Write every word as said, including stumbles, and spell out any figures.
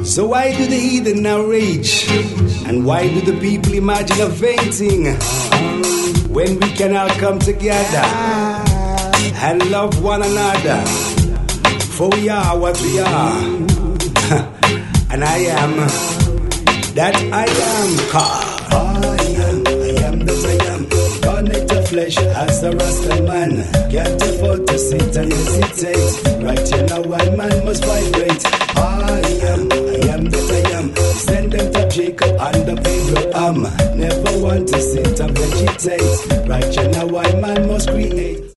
So why do the heathen now rage? And why do the people imagine of fainting? When we can all come together and love one another. For we are what we are. And I am that I am. I am, I am that I am. Connect the flesh as a Rasta man. Can't afford to sit and hesitate. Right here now one man must vibrate. I am, I am that I am. Send them to Jacob and the Abraham. Never want to sit and vegetate. Right here now one man must create.